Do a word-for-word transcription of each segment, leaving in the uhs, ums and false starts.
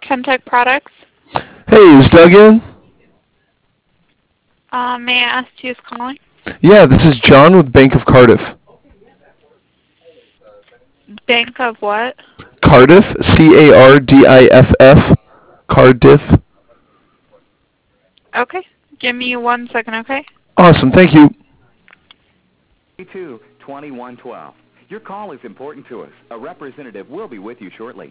Kentech Products. Hey, is Doug in? Uh, may I ask who's calling? Yeah, this is John with Bank of Cardiff. Bank of what? Cardiff, C A R D I F F, Cardiff. Okay. Give me one second, okay? Awesome, thank you. two twenty-one twelve. Your call is important to us. A representative will be with you shortly.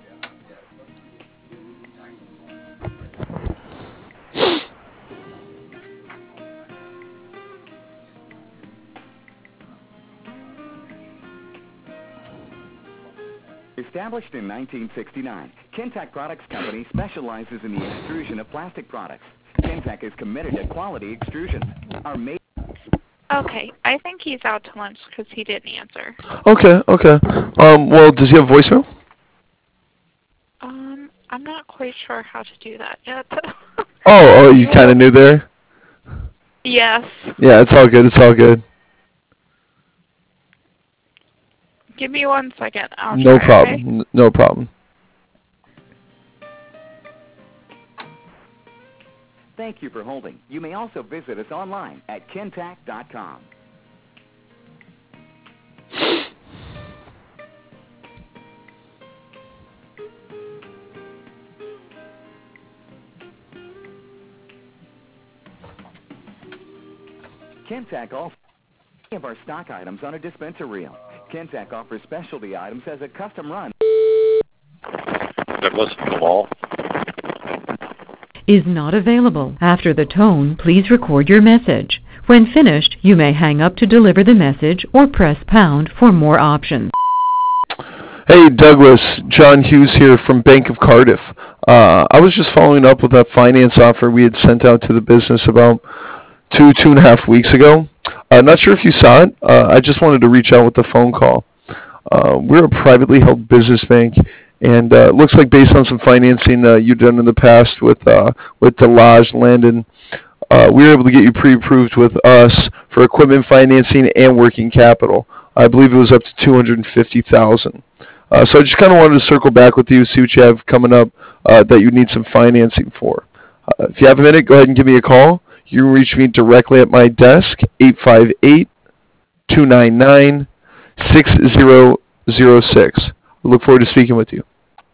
Established in nineteen sixty-nine, Kentech Products Company specializes in the extrusion of plastic products. Kentech is committed to quality extrusion. Our ma- Okay, I think he's out to lunch because he didn't answer. Okay, okay. Um, well, does he have voicemail? Um, I'm not quite sure how to do that yet. Oh, oh, you kind of knew there? Yes. Yeah, it's all good, it's all good. Give me one second. I'll No try, problem, okay? N- no problem. Thank you for holding. You may also visit us online at kentech dot com. Kentech also many of our stock items on a dispenser reel. Kentech offers specialty items as a custom run. Douglas Kamal. Is not available. After the tone, please record your message. When finished, you may hang up to deliver the message or press pound for more options. Hey, Douglas, John Hughes here from Bank of Cardiff. Uh, I was just following up with that finance offer we had sent out to the business about two, two and a half weeks ago. Uh, not sure if you saw it. Uh, I just wanted to reach out with a phone call. Uh, we're a privately held business bank, and uh, it looks like based on some financing uh, you've done in the past with uh, with Delage Landon, uh, we were able to get you pre-approved with us for equipment financing and working capital. I believe it was up to two hundred fifty thousand dollars. Uh, so I just kind of wanted to circle back with you, see what you have coming up uh, that you need some financing for. Uh, if you have a minute, go ahead and give me a call. You can reach me directly at my desk, eight five eight, two nine nine, six zero zero six. I look forward to speaking with you.